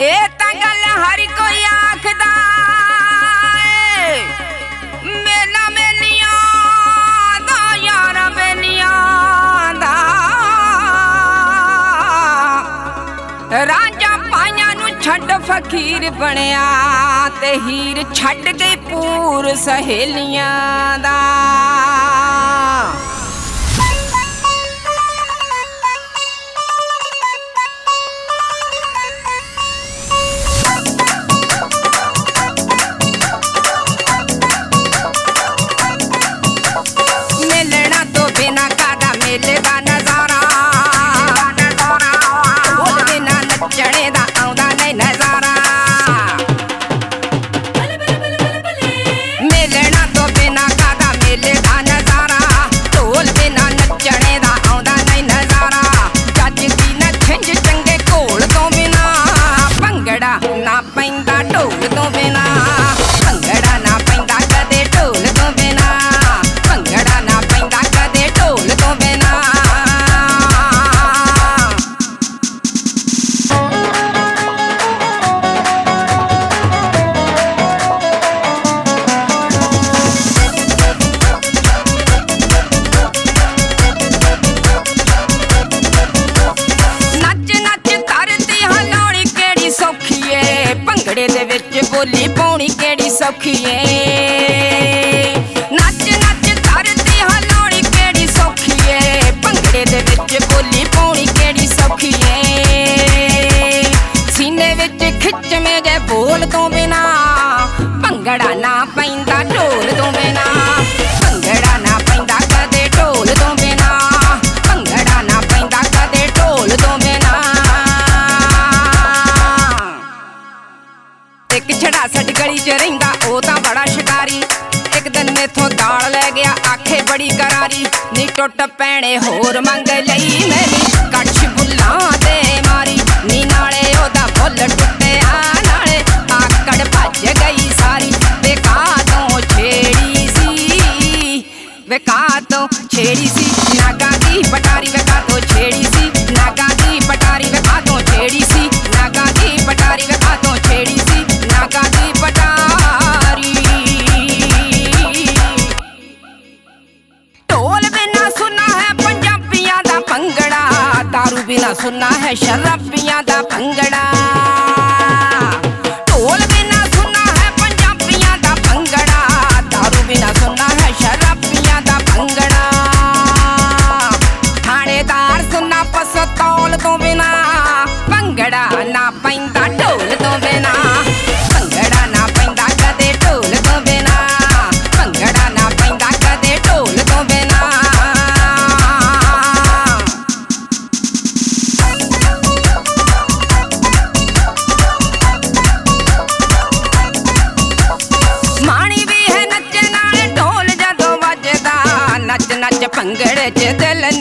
ਇਹ ਤਾਂ ਗੱਲ ਹਰ ਕੋਈ ਆਖਦਾ ਏ, ਮੇਲਾ ਮੇਲੀਆਂ ਦਾ ਯਾਰ ਮੇਲੀਆਂ ਦਾ। ਰਾਂਝਾ ਪਾਈਆਂ ਨੂੰ ਛੱਡ ਫਕੀਰ ਬਣਿਆ ਤੇ ਹੀਰ ਛੱਡ ਗਈ ਪੂਰ ਸਹੇਲੀਆਂ ਦਾ। ਮੇਲੇ ਦਾ ਨਜ਼ਾਰਾ ਢੋਲ ਬਿਨਾਂ ਨੱਚਣੇ ਦਾ ਆਉਂਦਾ ਨਹੀਂ ਨਜ਼ਾਰਾ। ਮੇਲਣਾ ਤੋਂ ਬਿਨਾਂ ਕਾਹਦਾ ਮੇਲੇ ਦਾ ਨਜ਼ਾਰਾ, ਢੋਲ ਬਿਨਾਂ ਨੱਚਣੇ ਦਾ ਆਉਂਦਾ ਨਹੀਂ ਨਜ਼ਾਰਾ। ਜੱਜ ਦੀ ਨਾ ਛਿੰਝ ਚੰਗੇ ਘੋਲ ਤੋਂ ਬਿਨਾਂ, ਭੰਗੜਾ ਨਾ ਪੈਂਦਾ ਢੋਲ ਤੋਂ ਬਿਨਾਂ। ਭੰਗੜਾ ਨਾ ਪੈਂਦਾ ਕਦੇ ਢੋਲ ਤੋਂ ਬਿਨਾਂ, ਭੰਗੜਾ ਨਾ ਪੈਂਦਾ ਕਦੇ ਢੋਲ ਤੋਂ ਬਿਨਾਂ। ਭੰਗੜੇ ਦੇ ਵਿੱਚ ਬੋਲੀ ਪਾਉਣੀ ਕਿਹੜੀ ਸੌਖੀ ਏ, ਨੱਚ ਨੱਚ ਧਰਤੀ ਹਿਲਾਉਣੀ ਕਿਹੜੀ ਸੌਖੀ ਏ। ਭੰਗੜੇ ਦੇ ਵਿੱਚ ਬੋਲੀ ਪਾਉਣੀ ਕਿਹੜੀ ਸੌਖੀ ਏ। ਸੀਨੇ ਵਿੱਚ ਖਿੱਚਵੇਂ ਜੇ ਬੋਲ ਤੋਂ ਬਿਨਾਂ, ਭੰਗੜਾ ਨਾ ਪੈਂਦਾ ਢੋਲ ਤੋਂ ਬਿਨਾਂ। ਭੰਗੜਾ ਨਾ ਪੈਂਦਾ ਕਦੇ ਢੋਲ ਤੋਂ ਬਿਨਾਂ, ਭੰਗੜਾ ਨਾ ਪੈਂਦਾ ਕਦੇ ਢੋਲ ਤੋਂ ਬਿਨਾਂ। ਇੱਕ ਛੜਾ ਛੱਡ ਗਲੀ ਚ ਰਹਿੰਦਾ ਉਹ ਤਾਂ ਬੜਾ ਸ਼ਿਕਾਰੀ, ਇੱਕ ਦਿਨ ਮੇਥੋਂ ਦਾਲ ਲੈ ਗਿਆ ਆਖੇ ਬੜੀ ਕਰਾਰੀ। ਨੀ ਟੁੱਟ ਪੈਣੇ ਹੋਰ ਮੰਗ ਲਈ ਮੈਂ ਵੀ ਕੜਛ ਬੁੱਲਾਂ ਤੇ ਮਾਰੀ, ਨੀ ਨਾਲੇ ਉਹਦਾ ਫੁੱਲ ਟੁੱਟਿਆ ਨਾਲੇ ਆਕੜ ਭੱਜ ਗਈ ਸਾਰੀ। ਵੇ ਕਾਹਤੋਂ ਛੇੜੀ ਸੀ, ਵੇ ਕਾਹਤੋਂ ਛੇੜੀ ਸੀ ਨਾਗਾ ਦੀ ਪਟਾਰੀ। ਵੇ ਕਾਹਤੋਂ ਛੇੜੀ ਸੀ ਨਾਗਾ ਦੀ ਪਟਾਰੀ। ਵੇ ਕਾਹਤੋਂ ਛੇੜੀ ਸੀ ਨਾਗਾ ਦੀ ਪਟਾਰੀ। ਵੇ ਕਾਹਤੋਂ ਛੇੜੀ ਸੀ ਨਾਗਾ ਦੀ ਪਟਾਰੀ। ਢੋਲ ਬਿਨਾ ਸੁਣਾ ਹੈ ਪੰਜਾਬੀਆਂ ਦਾ ਭੰਗੜਾ, ਦਾਰੂ ਬਿਨਾ ਸੁਣਾ ਹੈ ਸ਼ਰਾਬੀਆਂ ਦਾ ਭੰਗੜਾ। ਢੋਲ ਬਿਨਾ ਸੁਣਾ ਹੈ ਪੰਜਾਬੀਆਂ ਦਾ ਭੰਗੜਾ, ਦਾਰੂ ਬਿਨਾ ਸੁਣਾ ਹੈ ਸ਼ਰਾਬੀਆਂ ਦਾ ਭੰਗੜਾ। ਥਾਣੇਦਾਰ ਸੁਣਾ ਪਸਤੌਲ ਤੋਂ ਬਿਨਾ, ਭੰਗੜਾ ਨਾ ਪੈਂਦਾ ਢੋਲ ਤੋਂ ਬਿਨਾ। ਭੰਗੜਾ ਨਾ ਪੈਂਦਾ ਕਦੇ ਢੋਲ ਤੋਂ ਬਿਨਾ, ਭੰਗੜਾ ਨਾ ਪੈਂਦਾ ਕਦੇ ਢੋਲ ਤੋਂ ਬਿਨਾ। ਮਾਣੀ ਵੀ ਹੈ ਨੱਚਣ ਨਾਲ ਢੋਲ ਜਦੋਂ ਵੱਜਦਾ, ਨੱਚ ਨੱਚ ਭੰਗੜੇ 'ਚ ਦਿਲ